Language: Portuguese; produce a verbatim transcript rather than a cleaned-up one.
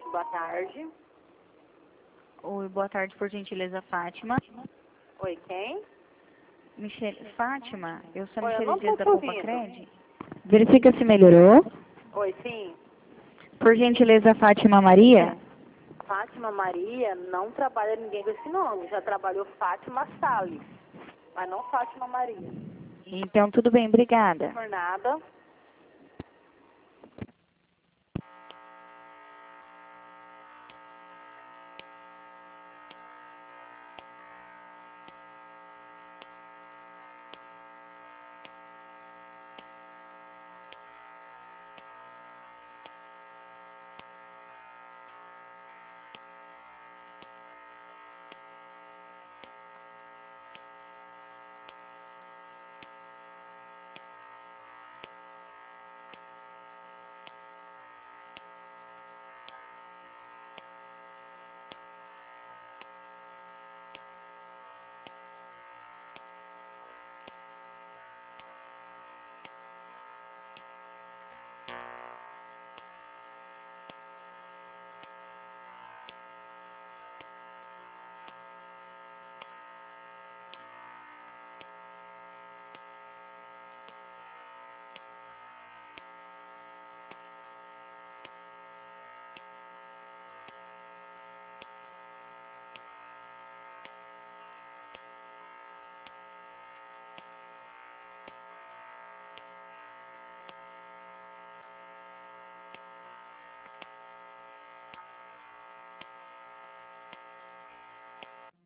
Boa tarde. Oi, boa tarde, por gentileza, Fátima. Oi, quem? Michele, Fátima, eu sou a Oi, eu Michele não Dias tô da te Poupa ouvindo. Cred. Verifica se melhorou. Oi, sim. Por gentileza, Fátima Maria. Fátima Maria não trabalha ninguém com esse nome. Já trabalhou Fátima Salles, mas não Fátima Maria. Então, tudo bem, obrigada. Por nada.